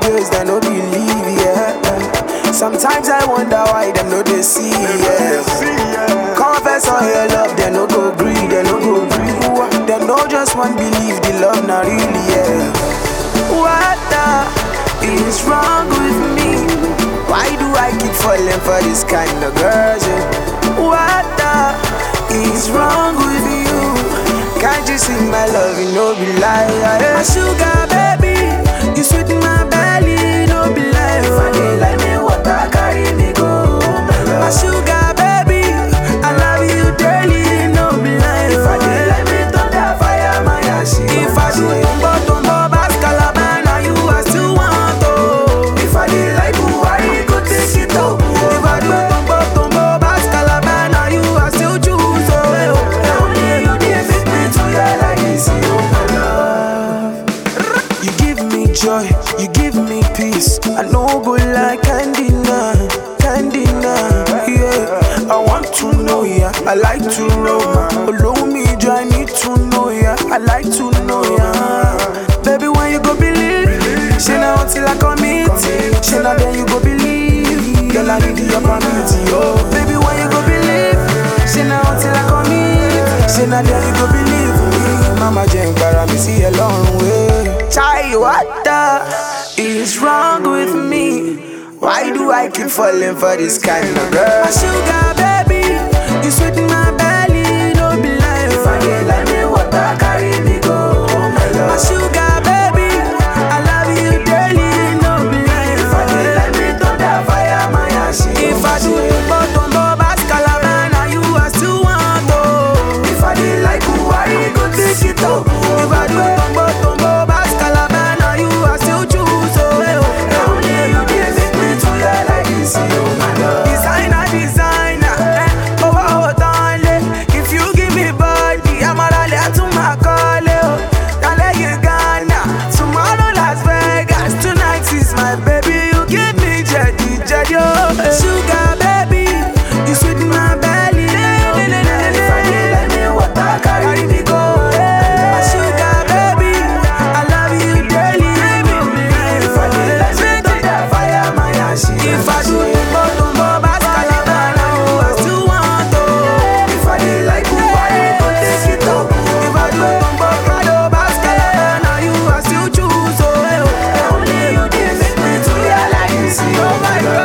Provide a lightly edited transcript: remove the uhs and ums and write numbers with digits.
girls that no believe, yeah. Sometimes I wonder why them no they see, yeah. Confess all your love, they no go greed, they no go greed. They no just want believe the love not really, yeah. What the is wrong with me? Why do I keep falling for this kind of girls, yeah? What the is wrong with you? Can't you see my love, you no be lie, yeah. My sugar baby, you sweet in my belly, no be lie. If I dey like me water, carry me go. My sugar baby, I love you daily, no be lie. If I dey like me thunder, fire my ash. If I do tumbo bass Calabana, you I still want to. If I dey like Buhari, go take it up. If I do tumbo bass Calabana, you I still choose. Only you dey make me to your like this, oh my love. You give me joy, you give me peace. I know go like candy now, yeah. I want to know ya, I like to roam. Allow me, I need to know ya, I like to know ya. Baby, when you go believe, she now until I commit. She now then you go believe. Girl, I need your community, oh. Baby, when you go believe, she now until I commit. She now then you go believe me. Mama Jane, para me see a long way. Chai, what the is wrong with me? Why do I keep falling for this kind of girl? My sugar baby, you sweet in my belly, no be lie. If I dey like me water, carry me go. My sugar baby, I love you daily, no be lie. If I dey like me thunder, fire my ash. If I do tumbo bass Calabana, you I still want to. If I dey like Buhari, go take it up. If I do tumbo bass Calabana, you I still choose. Only you dey make me to your like this, oh my love. Designer, oh darling. If you give me body, I'ma rally to my call, oh. Dale you Ghana, tomorrow Las Vegas, tonight is my baby. You give me jetty, oh. Sugar baby, you sweet in my belly. If I dey like me water, carry me go. My sugar baby, I love you daily. If I dey like me thunder, fire my ash. If I do tumbo bass Calabana, you I still want to. If I dey like Buhari, go take it up. If I do tumbo bass Calabana, you I still choose. Only you dey make me to your like this, oh my God.